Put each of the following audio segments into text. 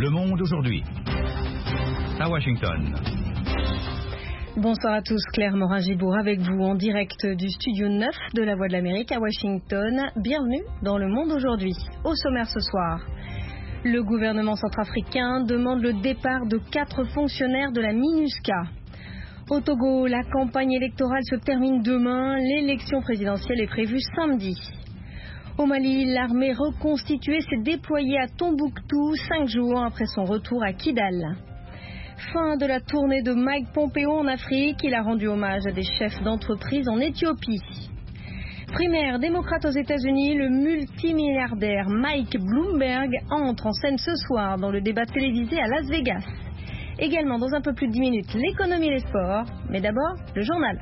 Le Monde aujourd'hui. À Washington. Bonsoir à tous, Claire Morin-Gibourg avec vous en direct du studio 9 de la Voix de l'Amérique à Washington. Bienvenue dans Le Monde aujourd'hui. Au sommaire ce soir, le gouvernement centrafricain demande le départ de 4 fonctionnaires de la MINUSCA. Au Togo, la campagne électorale se termine demain. L'élection présidentielle est prévue samedi. Au Mali, l'armée reconstituée s'est déployée à Tombouctou 5 jours après son retour à Kidal. Fin de la tournée de Mike Pompeo en Afrique. Il a rendu hommage à des chefs d'entreprise en Éthiopie. Primaire démocrate aux États-Unis, le multimilliardaire Mike Bloomberg entre en scène ce soir dans le débat télévisé à Las Vegas. Également dans un peu plus de 10 minutes, l'économie et les sports. Mais d'abord, le journal.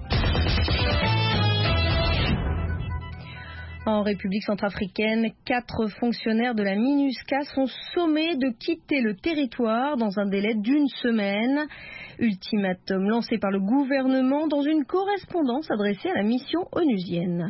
En République centrafricaine, 4 fonctionnaires de la MINUSCA sont sommés de quitter le territoire dans un délai d'1 semaine. Ultimatum lancé par le gouvernement dans une correspondance adressée à la mission onusienne.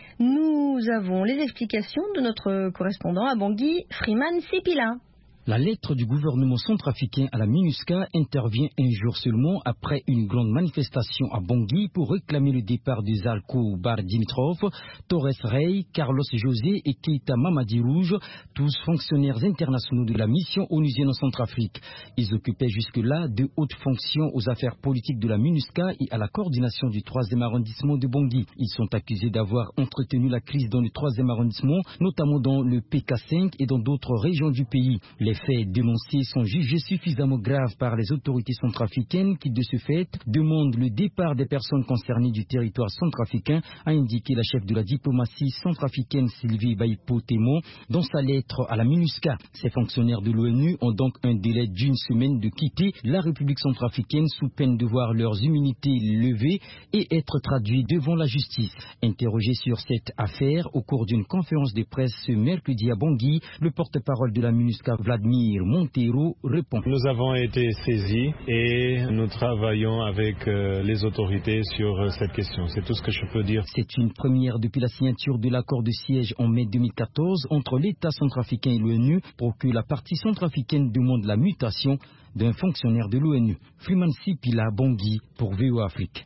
Nous avons les explications de notre correspondant à Bangui, Freeman Sipila. La lettre du gouvernement centrafricain à la MINUSCA intervient un jour seulement après une grande manifestation à Bangui pour réclamer le départ de Zalko Bar Dimitrov, Torres Rey, Carlos José et Keita Mamadi Rouge, tous fonctionnaires internationaux de la mission onusienne en Centrafrique. Ils occupaient jusque-là de hautes fonctions aux affaires politiques de la MINUSCA et à la coordination du 3e arrondissement de Bangui. Ils sont accusés d'avoir entretenu la crise dans le 3e arrondissement, notamment dans le PK5 et dans d'autres régions du pays. Les faits dénoncés sont jugés suffisamment graves par les autorités centrafricaines qui, de ce fait, demandent le départ des personnes concernées du territoire centrafricain, a indiqué la chef de la diplomatie centrafricaine Sylvie Baipo-Témo dans sa lettre à la MINUSCA. Ces fonctionnaires de l'ONU ont donc un délai d'1 semaine de quitter la République centrafricaine sous peine de voir leurs immunités levées et être traduits devant la justice. Interrogé sur cette affaire au cours d'une conférence de presse ce mercredi à Bangui, le porte-parole de la MINUSCA, Vladimir Montero, répond. Nous avons été saisis et nous travaillons avec les autorités sur cette question. C'est tout ce que je peux dire. C'est une première depuis la signature de l'accord de siège en mai 2014 entre l'État centrafricain et l'ONU pour que la partie centrafricaine demande la mutation d'un fonctionnaire de l'ONU. Freeman Sipila, Bangui pour VOA Afrique.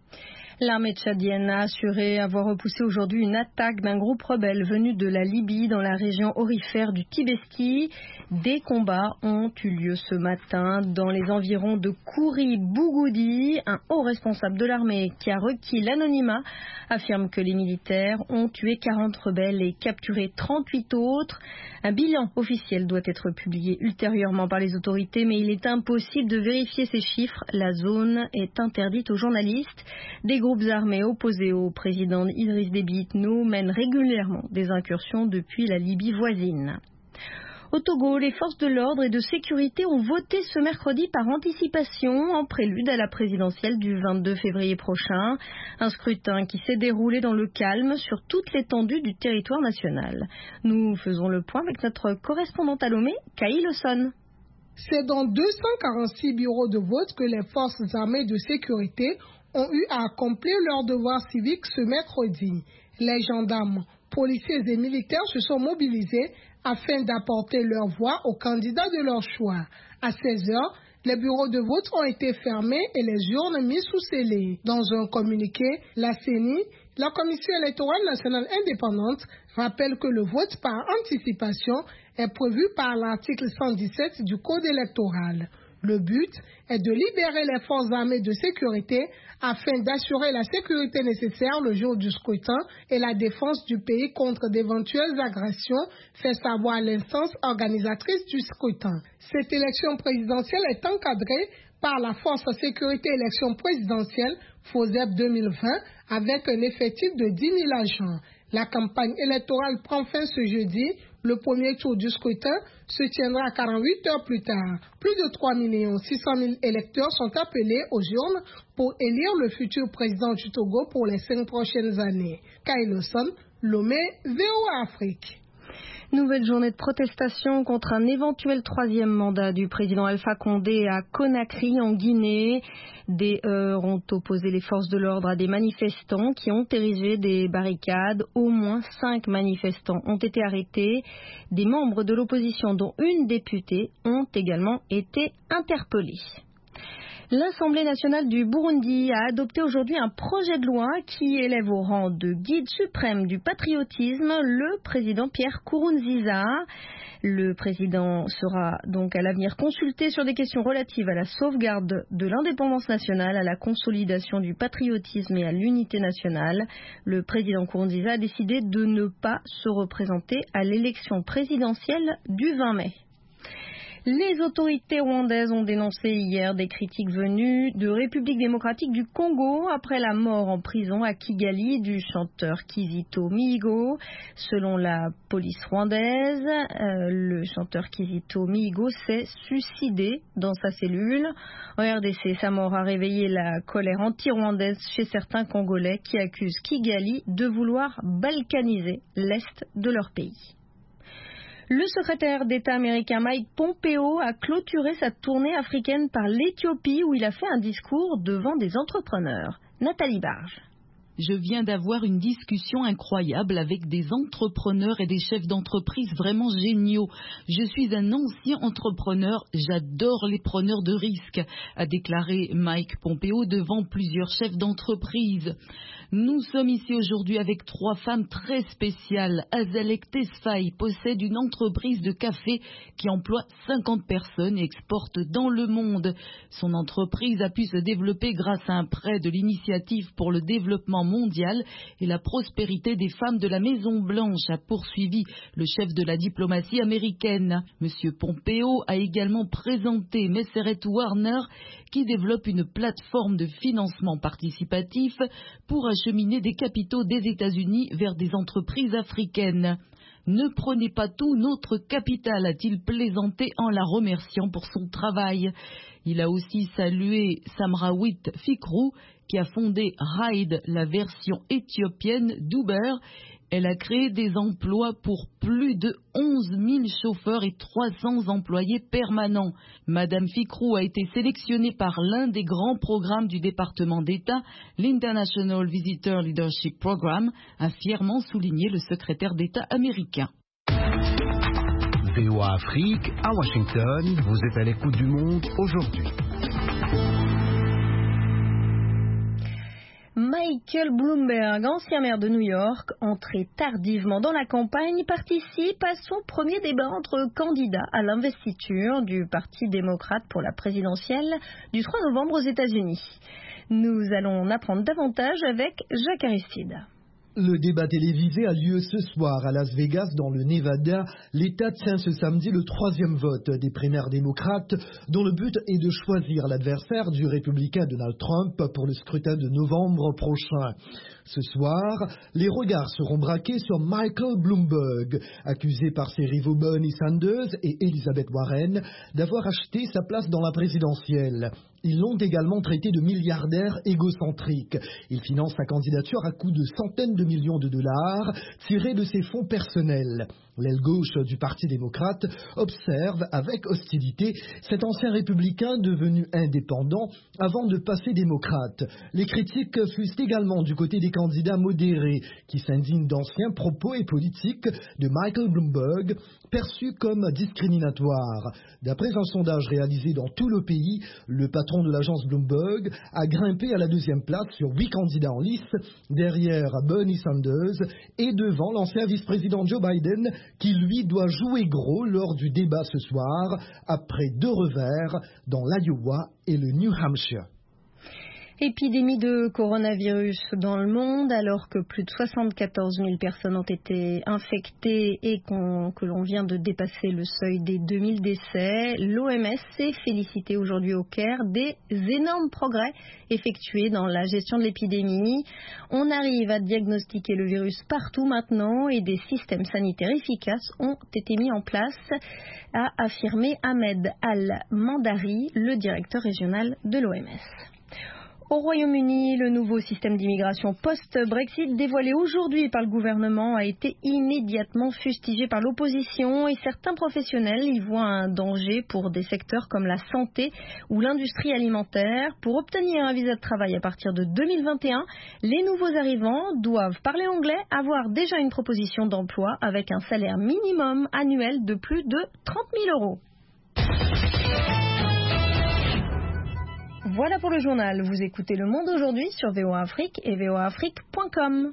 L'armée tchadienne a assuré avoir repoussé aujourd'hui une attaque d'un groupe rebelle venu de la Libye dans la région aurifère du Tibeski. Des combats ont eu lieu ce matin dans les environs de Kouri Bougoudi. Un haut responsable de l'armée qui a requis l'anonymat affirme que les militaires ont tué 40 rebelles et capturé 38 autres. Un bilan officiel doit être publié ultérieurement par les autorités, mais il est impossible de vérifier ces chiffres. La zone est interdite aux journalistes. Des groupes armés opposés au président Idriss Déby Itno mènent régulièrement des incursions depuis la Libye voisine. Au Togo, les forces de l'ordre et de sécurité ont voté ce mercredi par anticipation en prélude à la présidentielle du 22 février prochain. Un scrutin qui s'est déroulé dans le calme sur toute l'étendue du territoire national. Nous faisons le point avec notre correspondante à Lomé, Kaï Lawson. C'est dans 246 bureaux de vote que les forces armées de sécurité ont eu à accomplir leur devoir civique ce mercredi. Les gendarmes, policiers et militaires se sont mobilisés afin d'apporter leur voix aux candidats de leur choix. À 16 heures, les bureaux de vote ont été fermés et les urnes mises sous scellé. Dans un communiqué, la CENI, la Commission électorale nationale indépendante, rappelle que le vote par anticipation est prévu par l'article 117 du Code électoral. Le but est de libérer les forces armées de sécurité afin d'assurer la sécurité nécessaire le jour du scrutin et la défense du pays contre d'éventuelles agressions, fait savoir l'instance organisatrice du scrutin. Cette élection présidentielle est encadrée par la Force Sécurité Élection Présidentielle FOSEP 2020 avec un effectif de 10 000 agents. La campagne électorale prend fin ce jeudi. Le premier tour du scrutin se tiendra 48 heures plus tard. Plus de 3 600 000 électeurs sont appelés aux urnes pour élire le futur président du Togo pour les 5 prochaines années. Kaï Lawson, Lomé, VOA Afrique. Nouvelle journée de protestation contre un éventuel troisième mandat du président Alpha Condé à Conakry en Guinée. Des heurts ont opposé les forces de l'ordre à des manifestants qui ont érigé des barricades. Au moins 5 manifestants ont été arrêtés. Des membres de l'opposition, dont une députée, ont également été interpellés. L'Assemblée nationale du Burundi a adopté aujourd'hui un projet de loi qui élève au rang de guide suprême du patriotisme le président Pierre Nkurunziza. Le président sera donc à l'avenir consulté sur des questions relatives à la sauvegarde de l'indépendance nationale, à la consolidation du patriotisme et à l'unité nationale. Le président Nkurunziza a décidé de ne pas se représenter à l'élection présidentielle du 20 mai. Les autorités rwandaises ont dénoncé hier des critiques venues de République démocratique du Congo après la mort en prison à Kigali du chanteur Kizito Mihigo. Selon la police rwandaise, le chanteur Kizito Mihigo s'est suicidé dans sa cellule. En RDC, sa mort a réveillé la colère anti-rwandaise chez certains Congolais qui accusent Kigali de vouloir balkaniser l'est de leur pays. Le secrétaire d'État américain Mike Pompeo a clôturé sa tournée africaine par l'Éthiopie où il a fait un discours devant des entrepreneurs. Nathalie Barge. Je viens d'avoir une discussion incroyable avec des entrepreneurs et des chefs d'entreprise vraiment géniaux. Je suis un ancien entrepreneur, j'adore les preneurs de risques, a déclaré Mike Pompeo devant plusieurs chefs d'entreprise. Nous sommes ici aujourd'hui avec 3 femmes très spéciales. Azalek Tesfaye possède une entreprise de café qui emploie 50 personnes et exporte dans le monde. Son entreprise a pu se développer grâce à un prêt de l'Initiative pour le développement mondial et la prospérité des femmes de la Maison Blanche, a poursuivi le chef de la diplomatie américaine. Monsieur Pompeo a également présenté Messeret Warner qui développe une plateforme de financement participatif pour acheminer des capitaux des États-Unis vers des entreprises africaines. Ne prenez pas tout notre capital, a-t-il plaisanté en la remerciant pour son travail. Il a aussi salué Samrawit Fikru qui a fondé Ride, la version éthiopienne d'Uber. Elle a créé des emplois pour plus de 11 000 chauffeurs et 300 employés permanents. Madame Fikru a été sélectionnée par l'un des grands programmes du département d'État, l'International Visitor Leadership Program, a fièrement souligné le secrétaire d'État américain. VOA Afrique, à Washington, vous êtes à l'écoute du monde aujourd'hui. Michael Bloomberg, ancien maire de New York, entré tardivement dans la campagne, participe à son premier débat entre candidats à l'investiture du Parti démocrate pour la présidentielle du 3 novembre aux États-Unis. Nous allons en apprendre davantage avec Jacques Aristide. Le débat télévisé a lieu ce soir à Las Vegas, dans le Nevada. L'État tient ce samedi le 3e vote des primaires démocrates, dont le but est de choisir l'adversaire du républicain Donald Trump pour le scrutin de novembre prochain. Ce soir, les regards seront braqués sur Michael Bloomberg, accusé par ses rivaux Bernie Sanders et Elizabeth Warren d'avoir acheté sa place dans la présidentielle. Ils l'ont également traité de milliardaire égocentrique. Il finance sa candidature à coups de centaines de millions de dollars tirés de ses fonds personnels. L'aile gauche du Parti démocrate observe avec hostilité cet ancien républicain devenu indépendant avant de passer démocrate. Les critiques fusent également du côté des candidats modérés qui s'indignent d'anciens propos et politiques de Michael Bloomberg perçus comme discriminatoires. D'après un sondage réalisé dans tout le pays, le patron de l'agence Bloomberg a grimpé à la 2e place sur 8 candidats en lice, derrière Bernie Sanders et devant l'ancien vice-président Joe Biden, qui lui doit jouer gros lors du débat ce soir, après 2 revers dans l'Iowa et le New Hampshire. Épidémie de coronavirus dans le monde, alors que plus de 74 000 personnes ont été infectées et que l'on vient de dépasser le seuil des 2000 décès. L'OMS s'est félicitée aujourd'hui au Caire des énormes progrès effectués dans la gestion de l'épidémie. On arrive à diagnostiquer le virus partout maintenant et des systèmes sanitaires efficaces ont été mis en place, a affirmé Ahmed Al-Mandari, le directeur régional de l'OMS. Au Royaume-Uni, le nouveau système d'immigration post-Brexit dévoilé aujourd'hui par le gouvernement a été immédiatement fustigé par l'opposition et certains professionnels y voient un danger pour des secteurs comme la santé ou l'industrie alimentaire. Pour obtenir un visa de travail à partir de 2021, les nouveaux arrivants doivent parler anglais, avoir déjà une proposition d'emploi avec un salaire minimum annuel de plus de 30 000 euros. Voilà pour le journal. Vous écoutez Le Monde aujourd'hui sur VOA Afrique et voaafrique.com.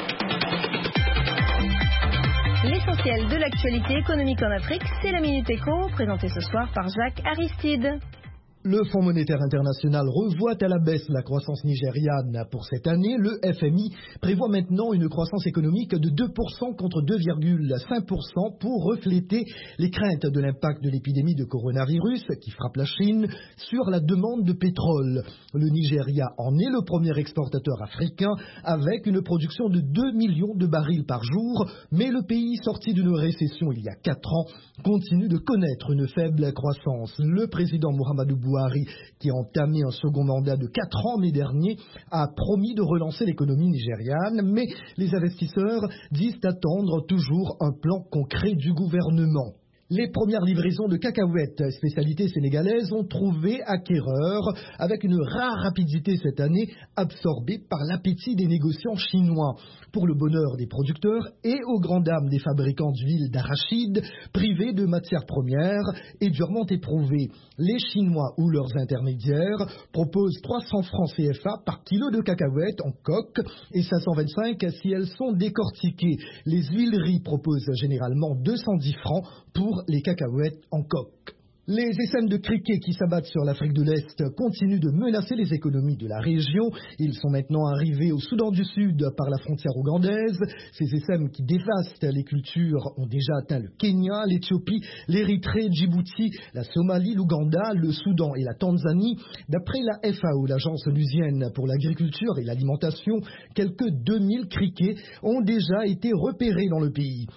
L'essentiel de l'actualité économique en Afrique, c'est la Minute Éco, présentée ce soir par Jacques Aristide. Le Fonds monétaire international revoit à la baisse la croissance nigériane. Pour cette année, le FMI prévoit maintenant une croissance économique de 2% contre 2,5% pour refléter les craintes de l'impact de l'épidémie de coronavirus qui frappe la Chine sur la demande de pétrole. Le Nigeria en est le premier exportateur africain avec une production de 2 millions de barils par jour, mais le pays sorti d'une récession il y a 4 ans continue de connaître une faible croissance. Le président Muhammadu Buhari, qui a entamé un second mandat de 4 ans mai dernier, a promis de relancer l'économie nigériane, mais les investisseurs disent attendre toujours un plan concret du gouvernement. Les premières livraisons de cacahuètes, spécialité sénégalaise, ont trouvé acquéreur avec une rare rapidité cette année, absorbée par l'appétit des négociants chinois. Pour le bonheur des producteurs et aux grandes dames des fabricants d'huile d'arachide, privés de matières premières et durement éprouvés. Les Chinois ou leurs intermédiaires proposent 300 francs CFA par kilo de cacahuètes en coque et 525 si elles sont décortiquées. Les huileries proposent généralement 210 francs pour les cacahuètes en coque. Les essaims de criquets qui s'abattent sur l'Afrique de l'Est continuent de menacer les économies de la région. Ils sont maintenant arrivés au Soudan du Sud par la frontière ougandaise. Ces essaims qui dévastent les cultures ont déjà atteint le Kenya, l'Éthiopie, l'Érythrée, Djibouti, la Somalie, l'Ouganda, le Soudan et la Tanzanie. D'après la FAO, l'agence onusienne pour l'agriculture et l'alimentation, quelques 2000 criquets ont déjà été repérés dans le pays.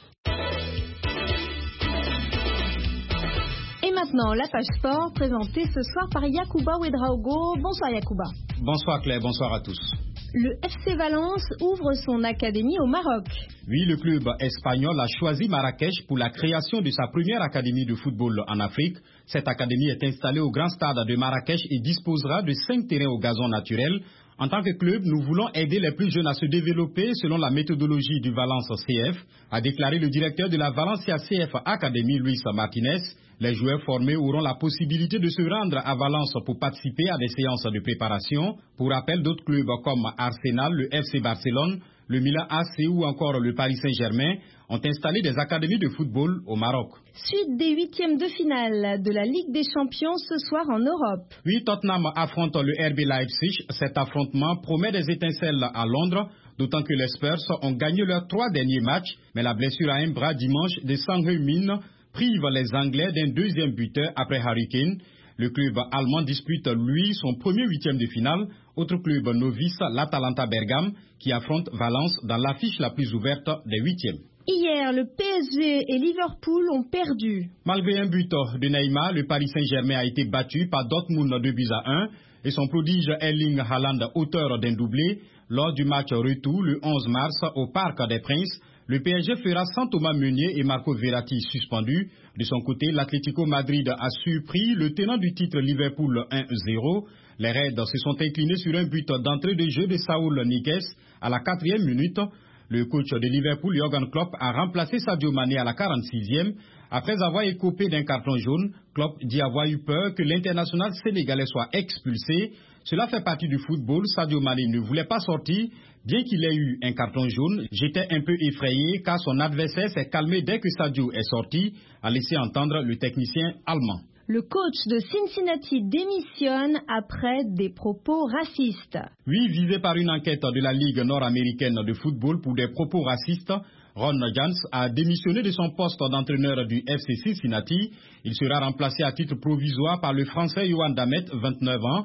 Et maintenant, la page sport présentée ce soir par Yacouba Ouedraogo. Bonsoir Yacouba. Bonsoir Claire, bonsoir à tous. Le FC Valence ouvre son académie au Maroc. Oui, le club espagnol a choisi Marrakech pour la création de sa première académie de football en Afrique. Cette académie est installée au grand stade de Marrakech et disposera de 5 terrains au gazon naturel. En tant que club, nous voulons aider les plus jeunes à se développer selon la méthodologie du Valence CF, a déclaré le directeur de la Valencia CF Academy, Luis Martinez. Les joueurs formés auront la possibilité de se rendre à Valence pour participer à des séances de préparation. Pour rappel, d'autres clubs comme Arsenal, le FC Barcelone, le Milan AC ou encore le Paris Saint-Germain ont installé des académies de football au Maroc. Suite des huitièmes de finale de la Ligue des Champions ce soir en Europe. Oui, Tottenham affronte le RB Leipzig. Cet affrontement promet des étincelles à Londres, d'autant que les Spurs ont gagné leurs 3 derniers matchs. Mais la blessure à un bras dimanche de Son Heung-min prive les Anglais d'un deuxième buteur après Harry Kane. Le club allemand dispute, lui, son premier huitième de finale. Autre club novice, l'Atalanta Bergame, qui affronte Valence dans l'affiche la plus ouverte des huitièmes. Hier, le PSG et Liverpool ont perdu. Malgré un but de Neymar, le Paris Saint-Germain a été battu par Dortmund 2-1 et son prodige Erling Haaland, auteur d'un doublé, lors du match retour le 11 mars au Parc des Princes. Le PSG fera sans Thomas Meunier et Marco Verratti suspendus. De son côté, l'Atlético Madrid a surpris le tenant du titre Liverpool 1-0. Les Reds se sont inclinés sur un but d'entrée de jeu de Saúl Ñíguez à la 4e minute. Le coach de Liverpool, Jürgen Klopp, a remplacé Sadio Mané à la 46e. Après avoir écopé d'un carton jaune, Klopp dit avoir eu peur que l'international sénégalais soit expulsé. Cela fait partie du football. Sadio Mané ne voulait pas sortir. Bien qu'il ait eu un carton jaune, j'étais un peu effrayé car son adversaire s'est calmé dès que Sadio est sorti, a laissé entendre le technicien allemand. Le coach de Cincinnati démissionne après des propos racistes. Oui, visé par une enquête de la Ligue nord-américaine de football pour des propos racistes, Ron Jans a démissionné de son poste d'entraîneur du FC Cincinnati. Il sera remplacé à titre provisoire par le Français Yohan Damet, 29 ans.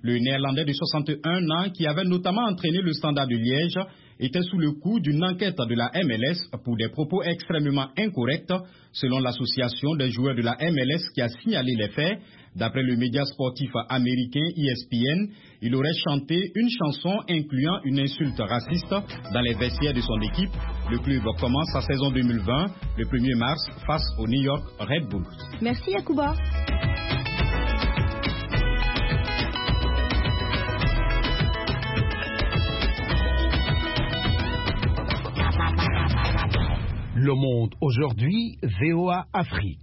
Le Néerlandais de 61 ans, qui avait notamment entraîné le Standard de Liège, était sous le coup d'une enquête de la MLS pour des propos extrêmement incorrects, selon l'association des joueurs de la MLS qui a signalé les faits. D'après le média sportif américain ESPN, il aurait chanté une chanson incluant une insulte raciste dans les vestiaires de son équipe. Le club commence sa saison 2020 le 1er mars face au New York Red Bulls. Merci Yacouba. Le Monde aujourd'hui, VOA Afrique.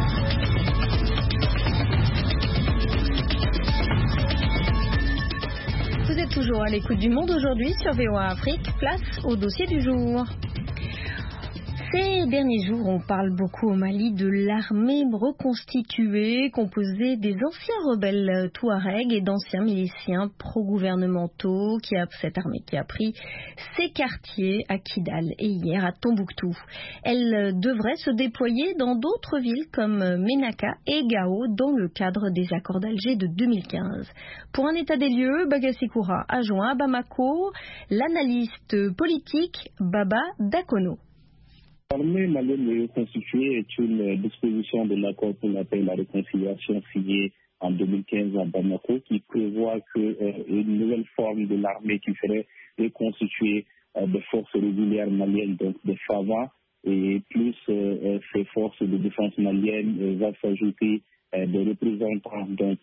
Vous êtes toujours à l'écoute du Monde aujourd'hui sur VOA Afrique. Place au dossier du jour. Ces derniers jours, on parle beaucoup au Mali de l'armée reconstituée, composée des anciens rebelles touaregs et d'anciens miliciens pro-gouvernementaux. Cette armée qui a pris ses quartiers à Kidal et hier à Tombouctou. Elle devrait se déployer dans d'autres villes comme Ménaka et Gao dans le cadre des accords d'Alger de 2015. Pour un état des lieux, Bagassi Koura a joint à Bamako l'analyste politique Baba Dakono. L'armée malienne reconstituée est une disposition de l'accord pour la paix et la réconciliation signé en 2015 à Bamako qui prévoit qu'une nouvelle forme de l'armée qui serait reconstituée de forces régulières maliennes, donc des FAVA, et plus ces forces de défense maliennes va s'ajouter des représentants donc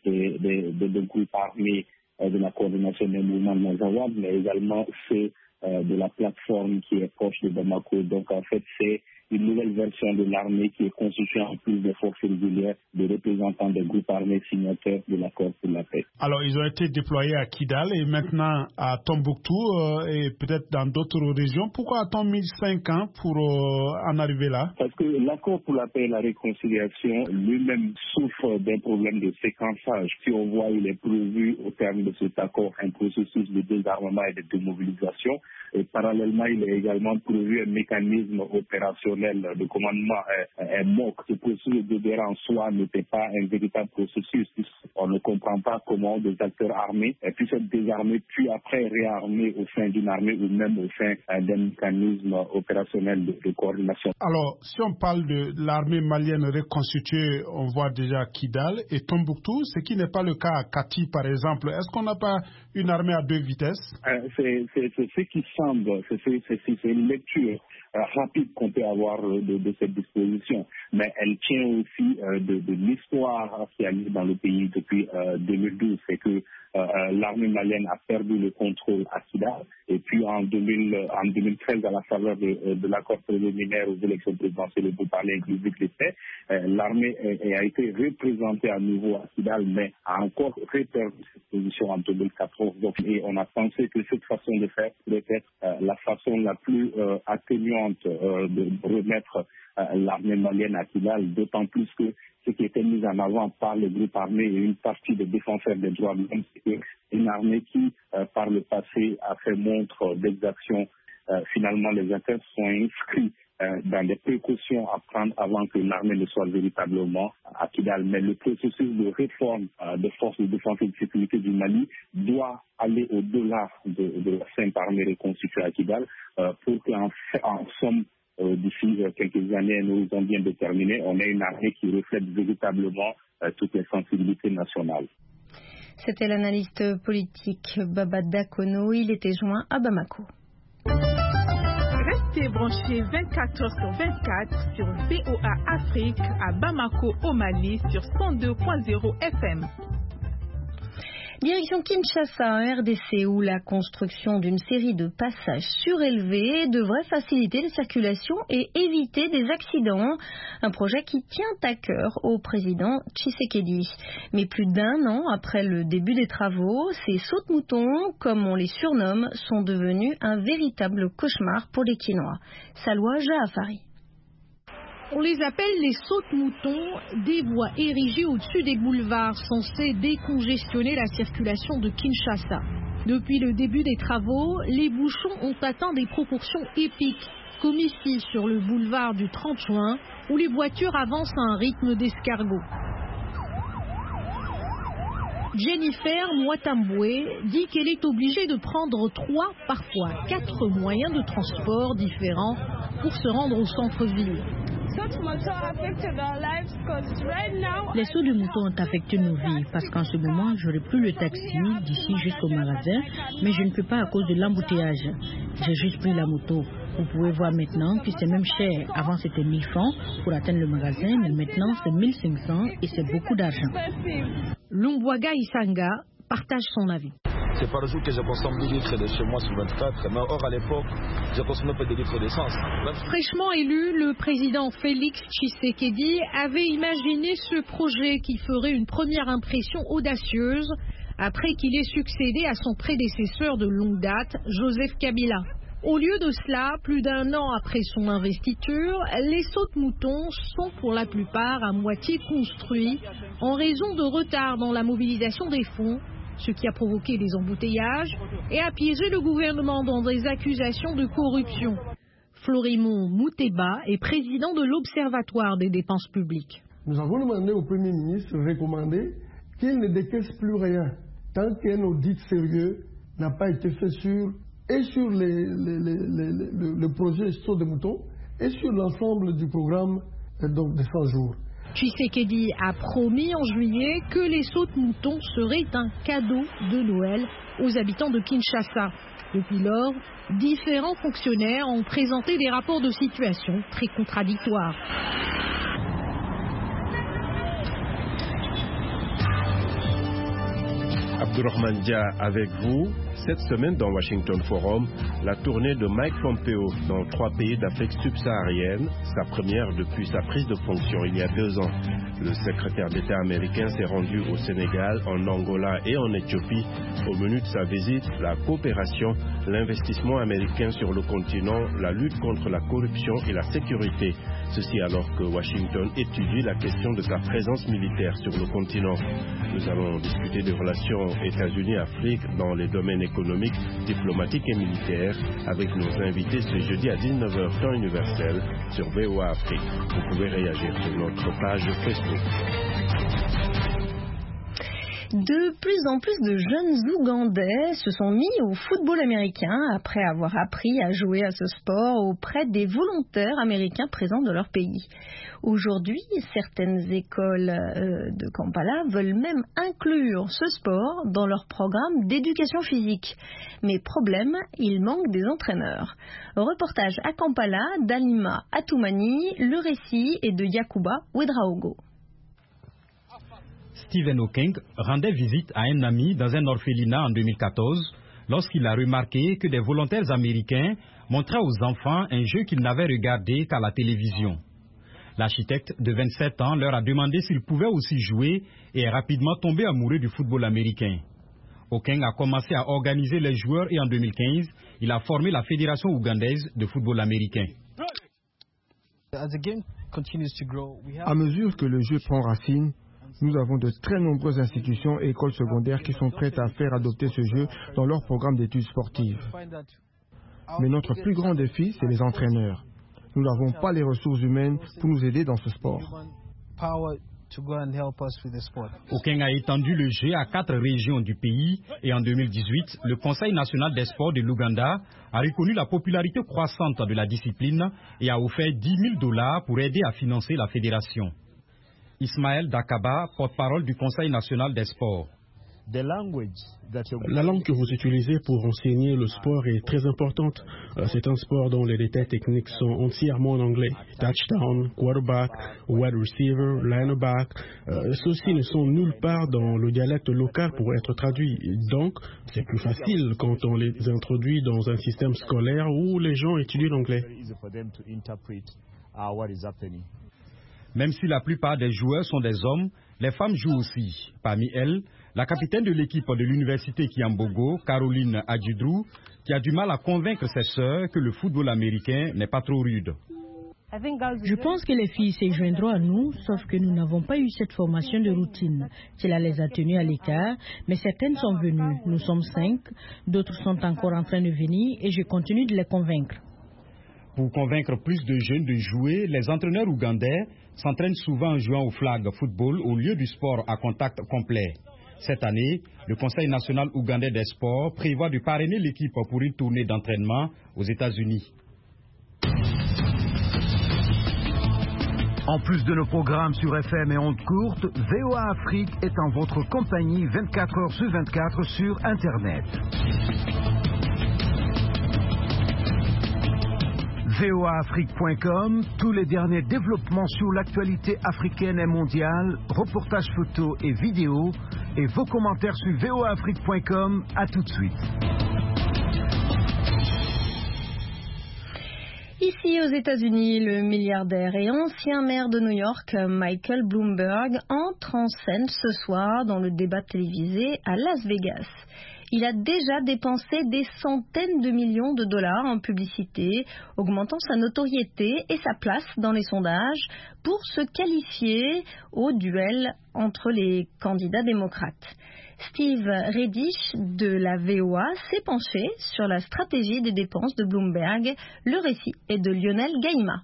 des groupes armés de la coordination des mouvements de Mazawad, mais également ceux de la plateforme qui est proche de Bamako. Donc en fait, c'est une nouvelle version de l'armée qui est constituée en plus des forces régulières de représentants des groupes armés signataires de l'accord pour la paix. Alors ils ont été déployés à Kidal et maintenant à Tombouctou et peut-être dans d'autres régions. Pourquoi a-t-on mis 5 ans pour en arriver là? Parce que l'accord pour la paix et la réconciliation lui-même souffre d'un problème de séquençage. Si on voit, il est prévu au terme de cet accord un processus de désarmement et de démobilisation. Et parallèlement, il est également prévu un mécanisme opérationnel de commandement MOC. Ce processus de guerre en soi n'était pas un véritable processus. On ne comprend pas comment des acteurs armés puissent être désarmés puis après réarmés au sein d'une armée ou même au sein d'un mécanisme opérationnel de coordination. Alors, si on parle de l'armée malienne reconstituée, on voit déjà Kidal et Tombouctou, ce qui n'est pas le cas à Kati par exemple. Est-ce qu'on n'a pas une armée à 2 vitesses? C'est ce qui semble, c'est une lecture rapide qu'on peut avoir de cette disposition, mais elle tient aussi de l'histoire qui a lieu dans le pays depuis 2012. C'est que l'armée malienne a perdu le contrôle à Kidal et puis en 2013, à la faveur de l'accord préliminaire aux élections présidentielles pour parler inclusif des faits, l'armée a été représentée à nouveau à Kidal, mais a encore reperdu cette position en 2014. Donc, et on a pensé que cette façon de faire pourrait être la façon la plus atténuante de remettre l'armée malienne à Kidal, d'autant plus que ce qui était mis en avant par le groupe armé et une partie des défenseurs des droits de l'homme, c'est une armée qui, par le passé, a fait montre d'exaction. Finalement, les acteurs sont inscrits dans les précautions à prendre avant que l'armée ne soit véritablement à Kidal. Mais le processus de réforme des forces de défense et de sécurité du Mali doit aller au-delà de la simple armée reconstituée à Kidal pour qu'en somme, d'ici quelques années, nous avons bien déterminé, on ait une armée qui reflète véritablement toutes les sensibilités nationales. C'était l'analyste politique Baba Dakono. Il était joint à Bamako. Restez branchés 24 heures sur 24 sur VOA Afrique à Bamako au Mali sur 102.0 FM. Direction Kinshasa, RDC, où la construction d'une série de passages surélevés devrait faciliter la circulation et éviter des accidents. Un projet qui tient à cœur au président Tshisekedi. Mais plus d'1 an après le début des travaux, ces saute-moutons, comme on les surnomme, sont devenus un véritable cauchemar pour les Kinois. Salwa Jaafari. On les appelle les saute-moutons, des voies érigées au-dessus des boulevards censés décongestionner la circulation de Kinshasa. Depuis le début des travaux, les bouchons ont atteint des proportions épiques, comme ici sur le boulevard du 30 juin, où les voitures avancent à un rythme d'escargot. Jennifer Mwatambwe dit qu'elle est obligée de prendre 3, parfois 4 moyens de transport différents pour se rendre au centre-ville. Les sauts de moto ont affecté nos vies parce qu'en ce moment, je n'aurai plus le taxi d'ici jusqu'au magasin, mais je ne peux pas à cause de l'embouteillage. J'ai juste pris la moto. Vous pouvez voir maintenant que c'est même cher. Avant, c'était 1000 francs pour atteindre le magasin, mais maintenant, c'est 1500 et c'est beaucoup d'argent. Lumbwaga Isanga partage son avis. C'est par jour que je consomme 10 litres de chez moi sur 24, mais or à l'époque, je consommais pas de litres d'essence. Fraîchement élu, le président Félix Tshisekedi avait imaginé ce projet qui ferait une première impression audacieuse après qu'il ait succédé à son prédécesseur de longue date, Joseph Kabila. Au lieu de cela, plus d'1 an après son investiture, les sautes-moutons sont pour la plupart à moitié construits en raison de retard dans la mobilisation des fonds, ce qui a provoqué des embouteillages et a piégé le gouvernement dans des accusations de corruption. Florimond Mouteba est président de l'Observatoire des dépenses publiques. Nous avons demandé au Premier ministre de recommander qu'il ne décaisse plus rien tant qu'un audit sérieux n'a pas été fait sur le projet saut de moutons et sur l'ensemble du programme donc de 100 jours. Tshisekedi a promis en juillet que les sautes-moutons seraient un cadeau de Noël aux habitants de Kinshasa. Depuis lors, différents fonctionnaires ont présenté des rapports de situation très contradictoires. Abdourahmane Dia avec vous. Cette semaine dans Washington Forum, la tournée de Mike Pompeo dans 3 pays d'Afrique subsaharienne, sa première depuis sa prise de fonction il y a 2 ans. Le secrétaire d'État américain s'est rendu au Sénégal, en Angola et en Éthiopie. Au menu de sa visite, la coopération, l'investissement américain sur le continent, la lutte contre la corruption et la sécurité. Ceci alors que Washington étudie la question de sa présence militaire sur le continent. Nous allons discuter des relations États-Unis-Afrique dans les domaines économiques, diplomatiques et militaires avec nos invités ce jeudi à 19h temps universel sur VOA Afrique. Vous pouvez réagir sur notre page Facebook. De plus en plus de jeunes Ougandais se sont mis au football américain après avoir appris à jouer à ce sport auprès des volontaires américains présents dans leur pays. Aujourd'hui, certaines écoles de Kampala veulent même inclure ce sport dans leur programme d'éducation physique. Mais problème, il manque des entraîneurs. Reportage à Kampala d'Alima Atoumani, le récit est de Yakuba Ouedraogo. Stephen Hawking rendait visite à un ami dans un orphelinat en 2014 lorsqu'il a remarqué que des volontaires américains montraient aux enfants un jeu qu'ils n'avaient regardé qu'à la télévision. L'architecte de 27 ans leur a demandé s'ils pouvaient aussi jouer et est rapidement tombé amoureux du football américain. Hawking a commencé à organiser les joueurs et en 2015, il a formé la Fédération ougandaise de football américain. À mesure que le jeu prend racine, nous avons de très nombreuses institutions et écoles secondaires qui sont prêtes à faire adopter ce jeu dans leur programme d'études sportives. Mais notre plus grand défi, c'est les entraîneurs. Nous n'avons pas les ressources humaines pour nous aider dans ce sport. Hawking a étendu le jeu à 4 régions du pays et en 2018, le Conseil national des sports de l'Ouganda a reconnu la popularité croissante de la discipline et a offert $10,000 pour aider à financer la fédération. Ismaël Dakaba, porte-parole du Conseil national des sports. La langue que vous utilisez pour enseigner le sport est très importante. C'est un sport dont les détails techniques sont entièrement en anglais. Touchdown, quarterback, wide receiver, lineback. Ceux-ci ne sont nulle part dans le dialecte local pour être traduits. Donc, c'est plus facile quand on les introduit dans un système scolaire où les gens étudient l'anglais. Même si la plupart des joueurs sont des hommes, les femmes jouent aussi. Parmi elles, la capitaine de l'équipe de l'université Kiambogo, Caroline Adjidrou, qui a du mal à convaincre ses sœurs que le football américain n'est pas trop rude. Je pense que les filles se joindront à nous, sauf que nous n'avons pas eu cette formation de routine. Cela les a tenues à l'écart, mais certaines sont venues. Nous sommes 5, d'autres sont encore en train de venir et je continue de les convaincre. Pour convaincre plus de jeunes de jouer, les entraîneurs ougandais s'entraînent souvent en jouant au flag football au lieu du sport à contact complet. Cette année, le Conseil national ougandais des sports prévoit de parrainer l'équipe pour une tournée d'entraînement aux États-Unis. En plus de nos programmes sur FM et ondes courtes, VOA Afrique est en votre compagnie 24 heures sur 24 sur Internet. voaafrique.com, tous les derniers développements sur l'actualité africaine et mondiale, reportages photos et vidéos, et vos commentaires sur voaafrique.com. À tout de suite. Ici aux États-Unis, le milliardaire et ancien maire de New York, Michael Bloomberg, entre en scène ce soir dans le débat télévisé à Las Vegas. Il a déjà dépensé des centaines de millions de dollars en publicité, augmentant sa notoriété et sa place dans les sondages pour se qualifier au duel entre les candidats démocrates. Steve Redish de la VOA s'est penché sur la stratégie des dépenses de Bloomberg. Le récit est de Lionel Gaïma.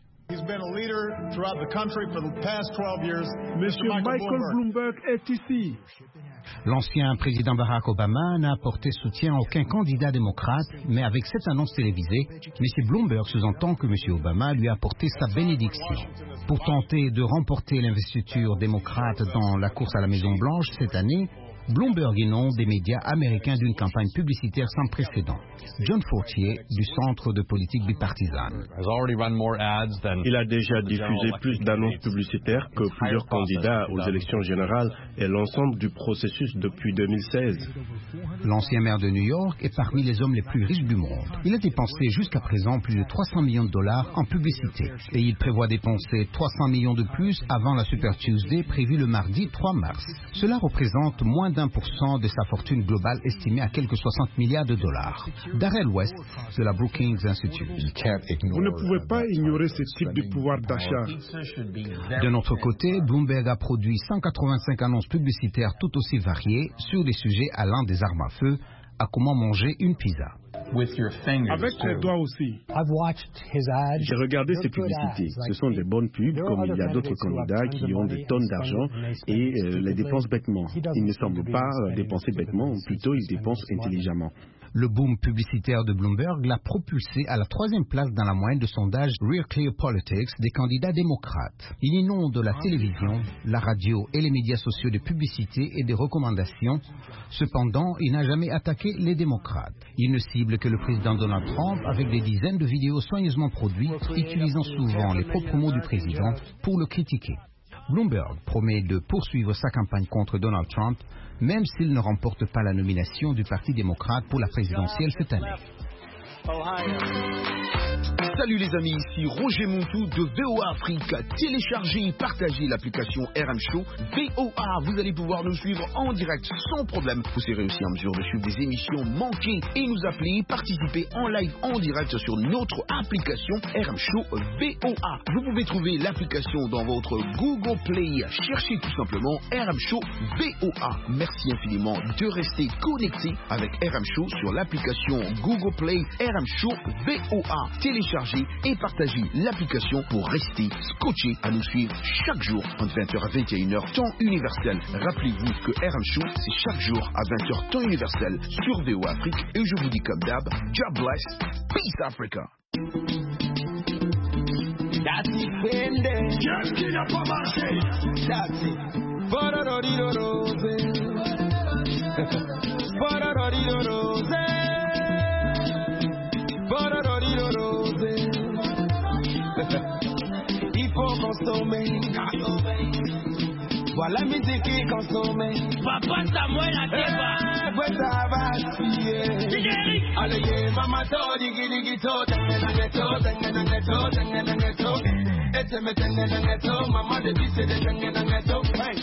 Monsieur Michael Bloomberg est ici. L'ancien président Barack Obama n'a apporté soutien à aucun candidat démocrate, mais avec cette annonce télévisée, M. Bloomberg sous-entend que M. Obama lui a apporté sa bénédiction. Pour tenter de remporter l'investiture démocrate dans la course à la Maison-Blanche cette année, Bloomberg inonde des médias américains d'une campagne publicitaire sans précédent. John Fortier, du Centre de politique bipartisane. Il a déjà diffusé plus d'annonces publicitaires que plusieurs candidats aux élections générales et l'ensemble du processus depuis 2016. L'ancien maire de New York est parmi les hommes les plus riches du monde. Il a dépensé jusqu'à présent plus de 300 millions de dollars en publicité. Et il prévoit dépenser 300 millions de plus avant la Super Tuesday prévue le mardi 3 mars. Cela représente moins d'1% de sa fortune globale estimée à quelques 60 milliards de dollars. Darrell West de la Brookings Institute. Vous ne pouvez pas ignorer ce type de pouvoir d'achat. De notre côté, Bloomberg a produit 185 annonces publicitaires tout aussi variées sur des sujets allant des armes à feu à comment manger une pizza. Avec les doigts aussi. J'ai regardé ses publicités. Ce sont des bonnes pubs, comme il y a d'autres candidats qui ont des tonnes d'argent et les dépensent bêtement. Il ne semble pas dépenser bêtement, ou plutôt il dépense intelligemment. Le boom publicitaire de Bloomberg l'a propulsé à la 3e place dans la moyenne de sondage Real Clear Politics des candidats démocrates. Il inonde la télévision, la radio et les médias sociaux de publicité et de recommandations. Cependant, il n'a jamais attaqué les démocrates. Il ne cible que le président Donald Trump avec des dizaines de vidéos soigneusement produites, utilisant souvent les propres mots du président pour le critiquer. Bloomberg promet de poursuivre sa campagne contre Donald Trump, même s'il ne remporte pas la nomination du Parti démocrate pour la présidentielle cette année. Salut les amis, ici Roger Montou de VOA Afrique. Téléchargez et partagez l'application RM Show VOA. Vous allez pouvoir nous suivre en direct sans problème. Vous serez aussi en mesure de suivre des émissions manquées et nous appeler, participer en live en direct sur notre application RM Show VOA. Vous pouvez trouver l'application dans votre Google Play. Cherchez tout simplement RM Show VOA. Merci infiniment de rester connecté avec RM Show sur l'application Google Play RM Show VOA. Téléchargez et partagez l'application pour rester scotché à nous suivre chaque jour entre 20h à 21h temps universel. Rappelez-vous que RM Show c'est chaque jour à 20h temps universel sur VOA Afrique et je vous dis comme d'hab, God bless, peace Africa. Il faut consommer. Voilà musique qui consomme. Papa Samuel a débat. Ça va fier. Allez, maman, to, digi, digi, to, tengeto, tengeto, tengeto. Tengeto, maman, de bis, de tengeto.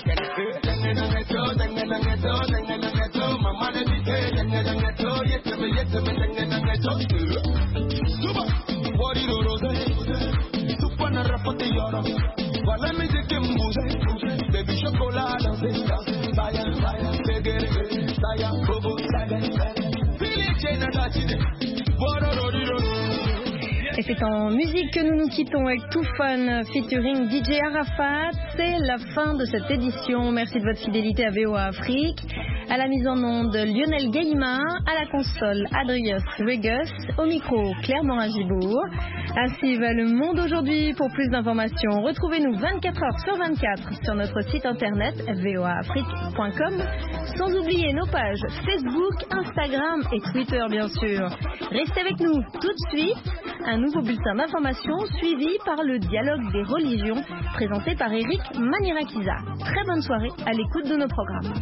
Tengeto, maman, de bis, tengeto. Yes, tengeto. What do you do? Super na rapote yoro. Voilà musique mbouze. Baby chocolat danse. Saya, segere, saya, bobo, saga. Fili chena dachide. Et c'est en musique que nous nous quittons avec Too Fun featuring DJ Arafat. C'est la fin de cette édition. Merci de votre fidélité à VOA Afrique. À la mise en onde, Lionel Gaïma. À la console, Adrius Regus. Au micro, Claire Morin-Gibourg. Ainsi va le monde aujourd'hui. Pour plus d'informations, retrouvez-nous 24h/24 sur notre site internet voaafrique.com. Sans oublier nos pages Facebook, Instagram et Twitter, bien sûr. Restez avec nous tout de suite. Un nouveau bulletin d'information suivi par le dialogue des religions présenté par Eric Manirakiza. Très bonne soirée à l'écoute de nos programmes.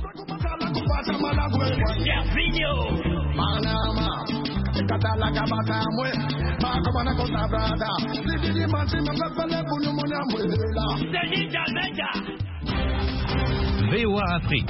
VOA Afrique.